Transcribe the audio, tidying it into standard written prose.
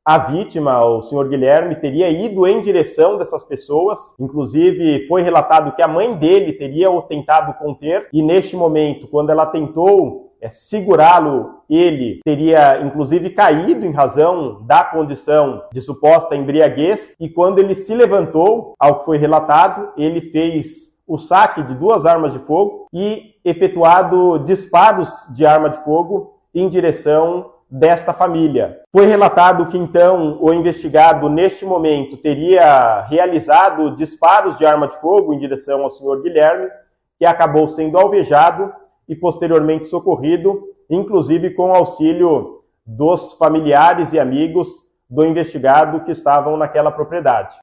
a vítima, o senhor Guilherme, teria ido em direção dessas pessoas. Inclusive, foi relatado que a mãe dele teria o tentado conter, e neste momento, quando ela tentou segurá-lo, ele teria inclusive caído em razão da condição de suposta embriaguez, e quando ele se levantou, ao que foi relatado, ele fez o saque de 2 armas de fogo e efetuado disparos de arma de fogo em direção desta família. Foi relatado que então o investigado neste momento teria realizado disparos de arma de fogo em direção ao senhor Guilherme, que acabou sendo alvejado e posteriormente socorrido, inclusive com o auxílio dos familiares e amigos do investigado que estavam naquela propriedade.